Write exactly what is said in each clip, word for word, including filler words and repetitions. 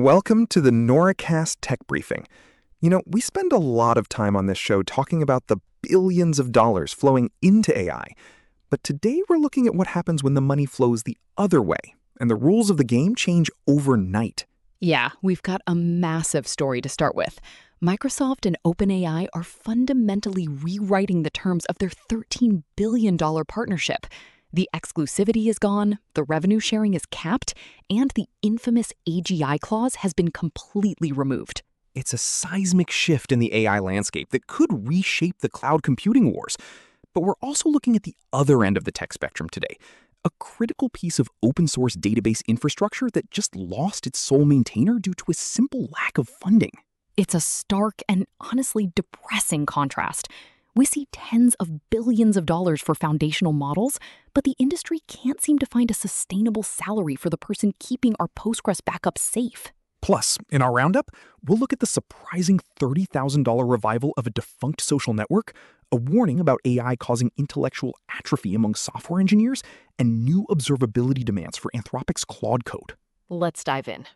Welcome to the NORAcast Tech Briefing. You know, we spend a lot of time on this show talking about the billions of dollars flowing into A I. But today we're looking at what happens when the money flows the other way, and the rules of the game change overnight. Yeah, we've got a massive story to start with. Microsoft and OpenAI are fundamentally rewriting the terms of their thirteen billion dollars partnership. The exclusivity is gone, the revenue sharing is capped, and the infamous A G I clause has been completely removed. It's a seismic shift in the A I landscape that could reshape the cloud computing wars. But we're also looking at the other end of the tech spectrum today, a critical piece of open source database infrastructure that just lost its sole maintainer due to a simple lack of funding. It's a stark and honestly depressing contrast. We see tens of billions of dollars for foundational models, but the industry can't seem to find a sustainable salary for the person keeping our Postgres backup safe. Plus, in our roundup, we'll look at the surprising thirty thousand dollars revival of a defunct social network, a warning about A I causing intellectual atrophy among software engineers, and new observability demands for Anthropic's Claude Code. Let's dive in.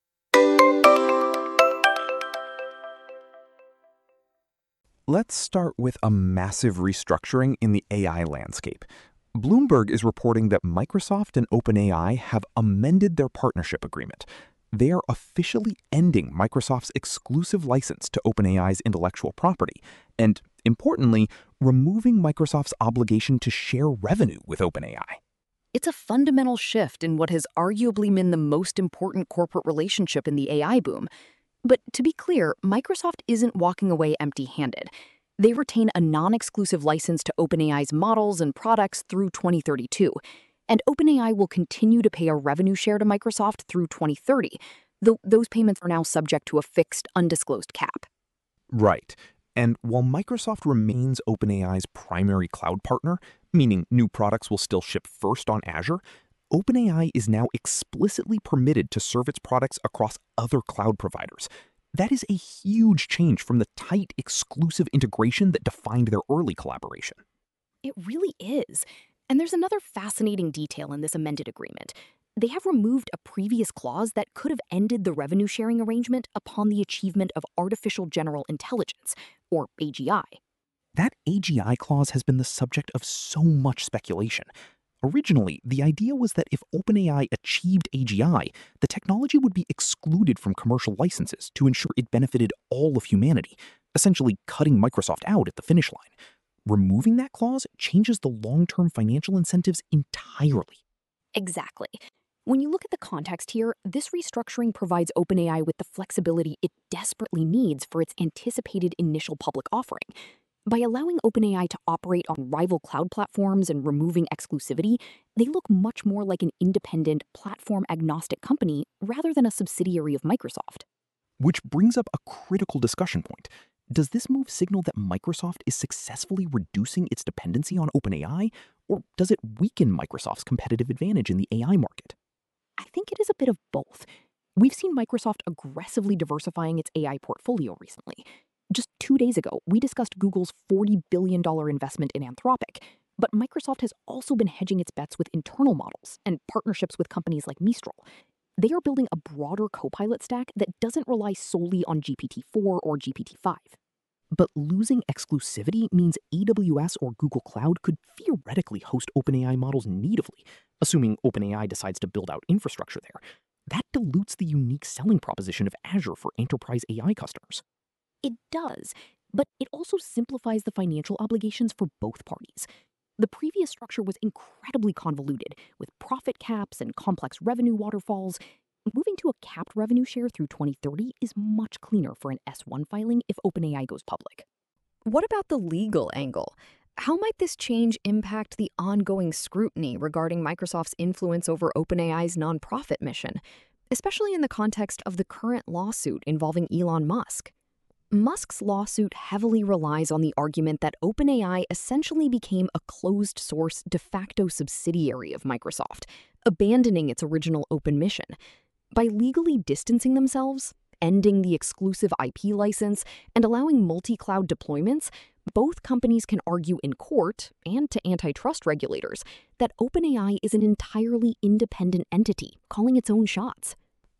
Let's start with a massive restructuring in the A I landscape. Bloomberg is reporting that Microsoft and OpenAI have amended their partnership agreement. They are officially ending Microsoft's exclusive license to OpenAI's intellectual property, and, importantly, removing Microsoft's obligation to share revenue with OpenAI. It's a fundamental shift in what has arguably been the most important corporate relationship in the A I boom. But to be clear, Microsoft isn't walking away empty-handed. They retain a non-exclusive license to OpenAI's models and products through twenty thirty-two, and OpenAI will continue to pay a revenue share to Microsoft through twenty thirty, though those payments are now subject to a fixed, undisclosed cap. Right. And while Microsoft remains OpenAI's primary cloud partner, meaning new products will still ship first on Azure, OpenAI is now explicitly permitted to serve its products across other cloud providers. That is a huge change from the tight, exclusive integration that defined their early collaboration. It really is. And there's another fascinating detail in this amended agreement. They have removed a previous clause that could have ended the revenue sharing arrangement upon the achievement of artificial general intelligence, or A G I. That A G I clause has been the subject of so much speculation. Originally, the idea was that if OpenAI achieved A G I, the technology would be excluded from commercial licenses to ensure it benefited all of humanity, essentially cutting Microsoft out at the finish line. Removing that clause changes the long-term financial incentives entirely. Exactly. When you look at the context here, this restructuring provides OpenAI with the flexibility it desperately needs for its anticipated initial public offering. By allowing OpenAI to operate on rival cloud platforms and removing exclusivity, they look much more like an independent, platform-agnostic company rather than a subsidiary of Microsoft. Which brings up a critical discussion point. Does this move signal that Microsoft is successfully reducing its dependency on OpenAI, or does it weaken Microsoft's competitive advantage in the A I market? I think it is a bit of both. We've seen Microsoft aggressively diversifying its A I portfolio recently. Just two days ago, we discussed Google's forty billion dollars investment in Anthropic, but Microsoft has also been hedging its bets with internal models and partnerships with companies like Mistral. They are building a broader Copilot stack that doesn't rely solely on G P T four or G P T five. But losing exclusivity means A W S or Google Cloud could theoretically host OpenAI models natively, assuming OpenAI decides to build out infrastructure there. That dilutes the unique selling proposition of Azure for enterprise A I customers. It does, but it also simplifies the financial obligations for both parties. The previous structure was incredibly convoluted, with profit caps and complex revenue waterfalls. Moving to a capped revenue share through twenty thirty is much cleaner for an S one filing if OpenAI goes public. What about the legal angle? How might this change impact the ongoing scrutiny regarding Microsoft's influence over OpenAI's nonprofit mission, especially in the context of the current lawsuit involving Elon Musk? Musk's lawsuit heavily relies on the argument that OpenAI essentially became a closed-source de facto subsidiary of Microsoft, abandoning its original open mission. By legally distancing themselves, ending the exclusive I P license, and allowing multi-cloud deployments, both companies can argue in court and to antitrust regulators that OpenAI is an entirely independent entity calling its own shots.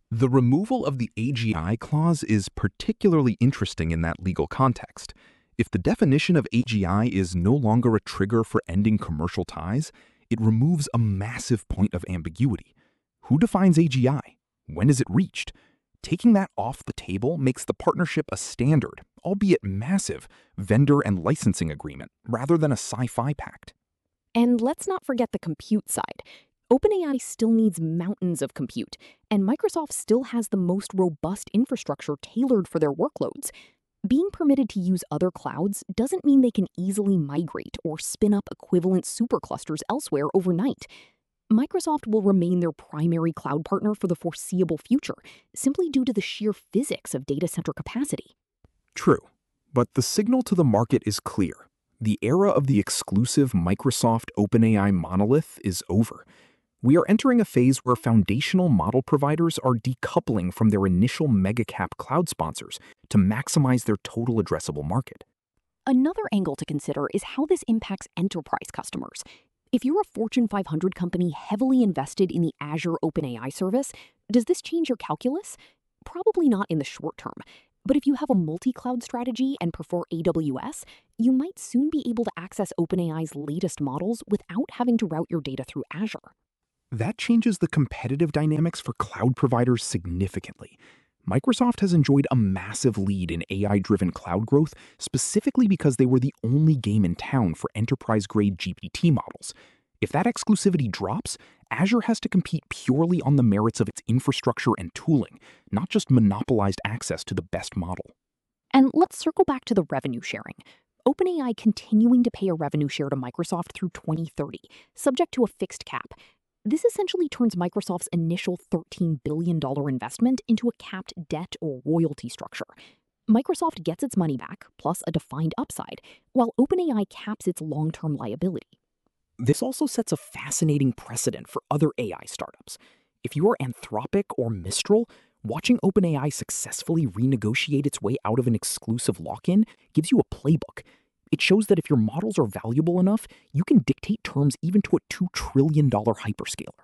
The removal of the A G I clause is particularly interesting in that legal context. If the definition of A G I is no longer a trigger for ending commercial ties, it removes a massive point of ambiguity. Who defines A G I? When is it reached? Taking that off the table makes the partnership a standard, albeit massive, vendor and licensing agreement rather than a sci-fi pact. And let's not forget the compute side. OpenAI still needs mountains of compute, and Microsoft still has the most robust infrastructure tailored for their workloads. Being permitted to use other clouds doesn't mean they can easily migrate or spin up equivalent superclusters elsewhere overnight. Microsoft will remain their primary cloud partner for the foreseeable future, simply due to the sheer physics of data center capacity. True, but the signal to the market is clear. The era of the exclusive Microsoft OpenAI monolith is over. We are entering a phase where foundational model providers are decoupling from their initial mega-cap cloud sponsors to maximize their total addressable market. Another angle to consider is how this impacts enterprise customers. If you're a Fortune five hundred company heavily invested in the Azure OpenAI service, does this change your calculus? Probably not in the short term. But if you have a multi-cloud strategy and prefer A W S, you might soon be able to access OpenAI's latest models without having to route your data through Azure. That changes the competitive dynamics for cloud providers significantly. Microsoft has enjoyed a massive lead in A I-driven cloud growth specifically because they were the only game in town for enterprise-grade G P T models. If that exclusivity drops, Azure has to compete purely on the merits of its infrastructure and tooling, not just monopolized access to the best model. And let's circle back to the revenue sharing. OpenAI continuing to pay a revenue share to Microsoft through twenty thirty, subject to a fixed cap. This essentially turns Microsoft's initial thirteen billion dollars investment into a capped debt or royalty structure. Microsoft gets its money back, plus a defined upside, while OpenAI caps its long-term liability. This also sets a fascinating precedent for other A I startups. If you are Anthropic or Mistral, watching OpenAI successfully renegotiate its way out of an exclusive lock-in gives you a playbook. It shows that if your models are valuable enough, you can dictate terms even to a two trillion dollars hyperscaler.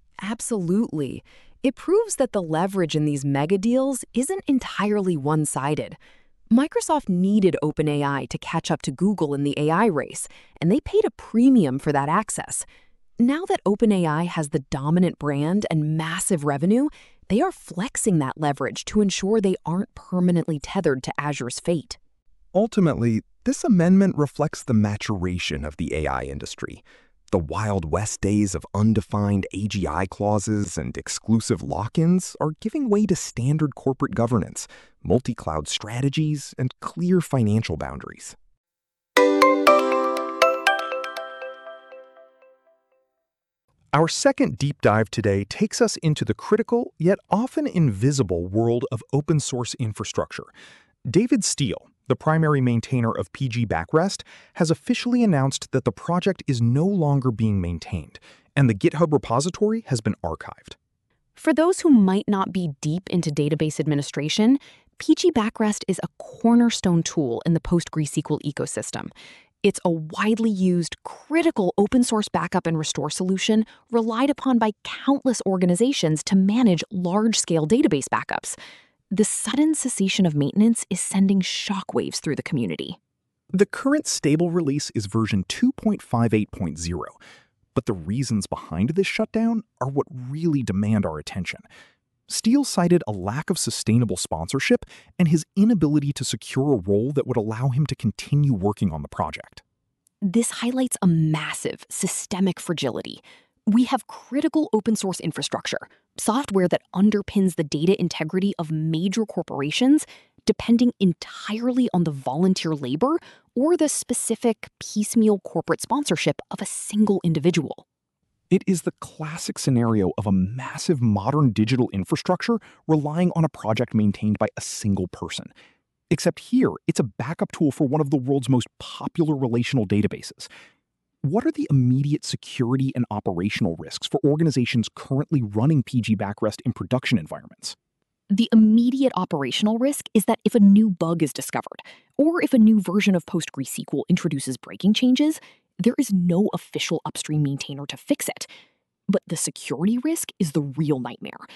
Absolutely. It proves that the leverage in these mega deals isn't entirely one-sided. Microsoft needed OpenAI to catch up to Google in the A I race, and they paid a premium for that access. Now that OpenAI has the dominant brand and massive revenue, they are flexing that leverage to ensure they aren't permanently tethered to Azure's fate. Ultimately, this amendment reflects the maturation of the A I industry. The Wild West days of undefined A G I clauses and exclusive lock-ins are giving way to standard corporate governance, multi-cloud strategies, and clear financial boundaries. Our second deep dive today takes us into the critical, yet often invisible world of open source infrastructure. David Steele, the primary maintainer of P G Backrest, has officially announced that the project is no longer being maintained, and the GitHub repository has been archived. For those who might not be deep into database administration, P G Backrest is a cornerstone tool in the PostgreSQL ecosystem. It's a widely used, critical open-source backup and restore solution relied upon by countless organizations to manage large-scale database backups. The sudden cessation of maintenance is sending shockwaves through the community. The current stable release is version two point five eight point zero, but the reasons behind this shutdown are what really demand our attention. Steele cited a lack of sustainable sponsorship and his inability to secure a role that would allow him to continue working on the project. This highlights a massive, systemic fragility. We have critical open-source infrastructure, software that underpins the data integrity of major corporations, depending entirely on the volunteer labor or the specific piecemeal corporate sponsorship of a single individual. It is the classic scenario of a massive modern digital infrastructure relying on a project maintained by a single person. Except here, it's a backup tool for one of the world's most popular relational databases. What are the immediate security and operational risks for organizations currently running P G Backrest in production environments? The immediate operational risk is that if a new bug is discovered, or if a new version of PostgreSQL introduces breaking changes, there is no official upstream maintainer to fix it. But the security risk is the real nightmare.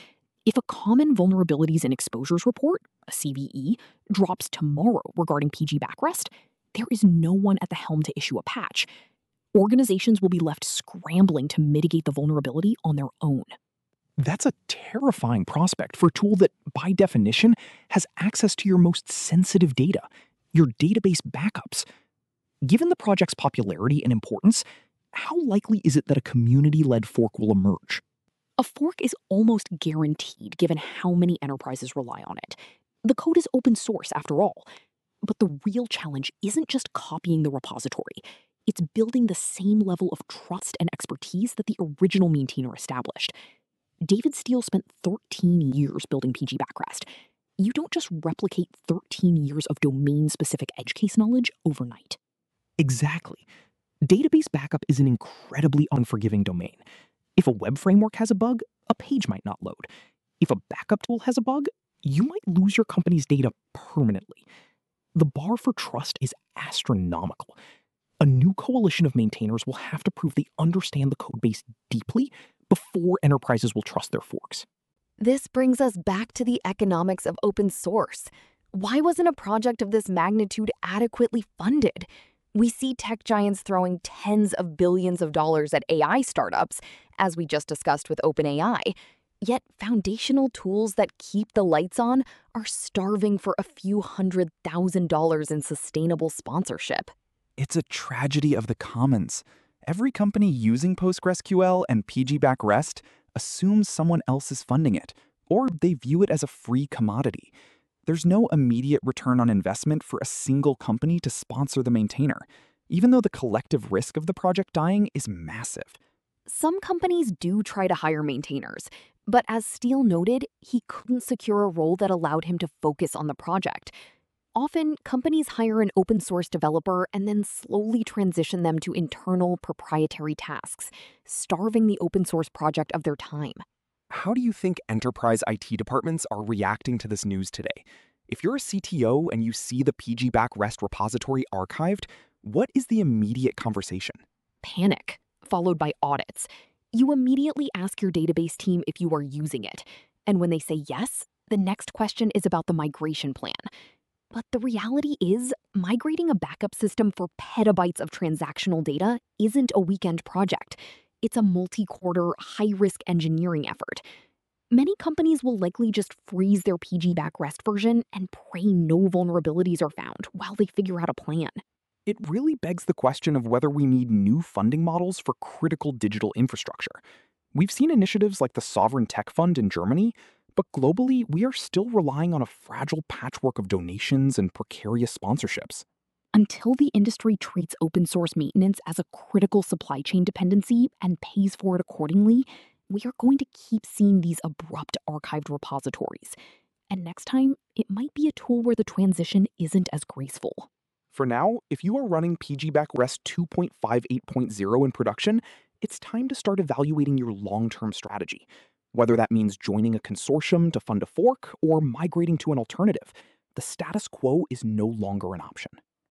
If a common vulnerabilities and exposures report, a C V E, drops tomorrow regarding P G backrest, there is no one at the helm to issue a patch. Organizations will be left scrambling to mitigate the vulnerability on their own. That's a terrifying prospect for a tool that, by definition, has access to your most sensitive data, your database backups. Given the project's popularity and importance, how likely is it that a community-led fork will emerge? A fork is almost guaranteed given how many enterprises rely on it. The code is open source after all. But the real challenge isn't just copying the repository. It's building the same level of trust and expertise that the original maintainer established. David Steele spent thirteen years building P G backrest. You don't just replicate thirteen years of domain-specific edge case knowledge overnight. Exactly. Database backup is an incredibly unforgiving domain. If a web framework has a bug, a page might not load. If a backup tool has a bug, you might lose your company's data permanently. The bar for trust is astronomical. A new coalition of maintainers will have to prove they understand the codebase deeply before enterprises will trust their forks. This brings us back to the economics of open source. Why wasn't a project of this magnitude adequately funded? We see tech giants throwing tens of billions of dollars at A I startups, as we just discussed with OpenAI. Yet foundational tools that keep the lights on are starving for a few hundred thousand dollars in sustainable sponsorship. It's a tragedy of the commons. Every company using PostgreSQL and P G backrest assumes someone else is funding it, or they view it as a free commodity. There's no immediate return on investment for a single company to sponsor the maintainer, even though the collective risk of the project dying is massive. Some companies do try to hire maintainers, but as Steele noted, he couldn't secure a role that allowed him to focus on the project. Often, companies hire an open source developer and then slowly transition them to internal proprietary tasks, starving the open source project of their time. How do you think enterprise I T departments are reacting to this news today? If you're a C T O and you see the P G backrest repository archived, what is the immediate conversation? Panic, followed by audits. You immediately ask your database team if you are using it. And when they say yes, the next question is about the migration plan. But the reality is, migrating a backup system for petabytes of transactional data isn't a weekend project. It's a multi-quarter, high-risk engineering effort. Many companies will likely just freeze their P G backrest version and pray no vulnerabilities are found while they figure out a plan. It really begs the question of whether we need new funding models for critical digital infrastructure. We've seen initiatives like the Sovereign Tech Fund in Germany, but globally, we are still relying on a fragile patchwork of donations and precarious sponsorships. Until the industry treats open source maintenance as a critical supply chain dependency and pays for it accordingly, we are going to keep seeing these abrupt archived repositories. And next time, it might be a tool where the transition isn't as graceful. For now, if you are running P G backrest two point five eight point zero in production, it's time to start evaluating your long-term strategy. Whether that means joining a consortium to fund a fork or migrating to an alternative, the status quo is no longer an option.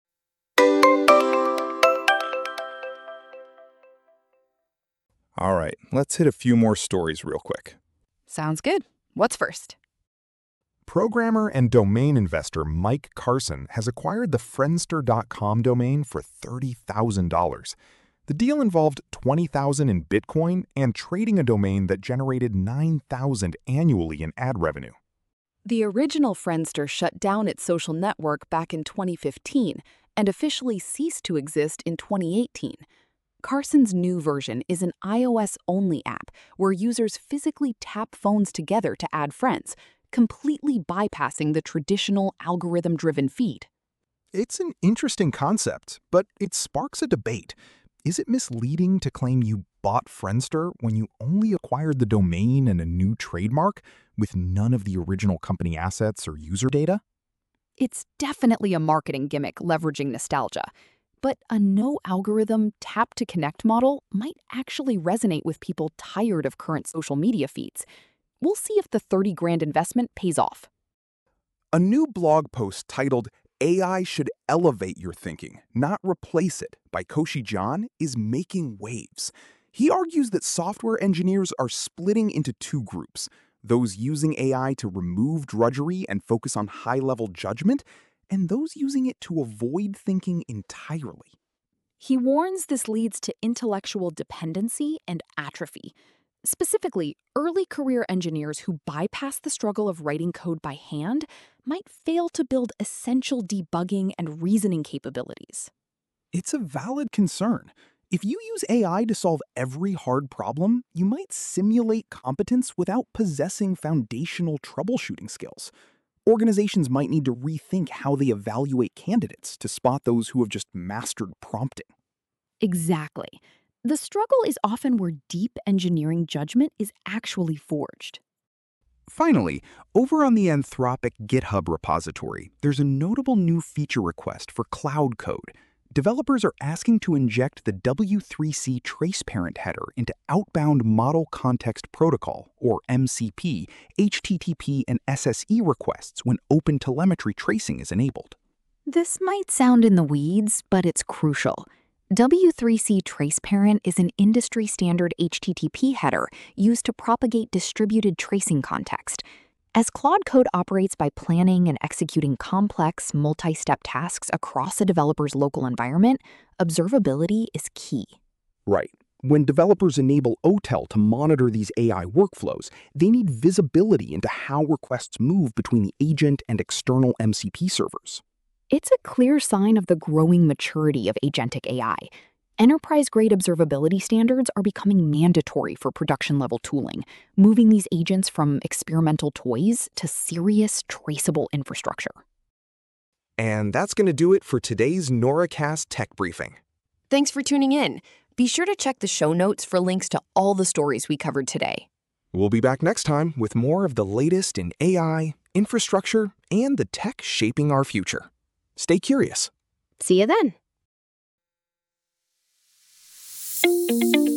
All right, let's hit a few more stories real quick. Sounds good. What's first? Programmer and domain investor Mike Carson has acquired the Friendster dot com domain for thirty thousand dollars. The deal involved twenty thousand dollars in Bitcoin and trading a domain that generated nine thousand dollars annually in ad revenue. The original Friendster shut down its social network back in twenty fifteen and officially ceased to exist in twenty eighteen. Carson's new version is an iOS-only app where users physically tap phones together to add friends, completely bypassing the traditional algorithm-driven feed. It's an interesting concept, but it sparks a debate. Is it misleading to claim you bought Friendster when you only acquired the domain and a new trademark with none of the original company assets or user data? It's definitely a marketing gimmick leveraging nostalgia. But a no-algorithm, tap-to-connect model might actually resonate with people tired of current social media feeds. We'll see if the thirty grand investment pays off. A new blog post titled A I Should Elevate Your Thinking, Not Replace It by Koshi John is making waves. He argues that software engineers are splitting into two groups, those using A I to remove drudgery and focus on high-level judgment, and those using it to avoid thinking entirely. He warns this leads to intellectual dependency and atrophy. Specifically, early career engineers who bypass the struggle of writing code by hand might fail to build essential debugging and reasoning capabilities. It's a valid concern. If you use A I to solve every hard problem, you might simulate competence without possessing foundational troubleshooting skills. Organizations might need to rethink how they evaluate candidates to spot those who have just mastered prompting. Exactly. The struggle is often where deep engineering judgment is actually forged. Finally, over on the Anthropic GitHub repository, there's a notable new feature request for Cloud Code. Developers are asking to inject the W three C trace parent header into outbound Model Context Protocol, or M C P, H T T P and S S E requests when OpenTelemetry tracing is enabled. This might sound in the weeds, but it's crucial. W three C trace parent is an industry-standard H T T P header used to propagate distributed tracing context. As Claude Code operates by planning and executing complex, multi-step tasks across a developer's local environment, observability is key. Right. When developers enable O T E L to monitor these A I workflows, they need visibility into how requests move between the agent and external M C P servers. It's a clear sign of the growing maturity of agentic A I. Enterprise-grade observability standards are becoming mandatory for production-level tooling, moving these agents from experimental toys to serious, traceable infrastructure. And that's going to do it for today's NORAcast Tech Briefing. Thanks for tuning in. Be sure to check the show notes for links to all the stories we covered today. We'll be back next time with more of the latest in A I, infrastructure, and the tech shaping our future. Stay curious. See you then. Thank you.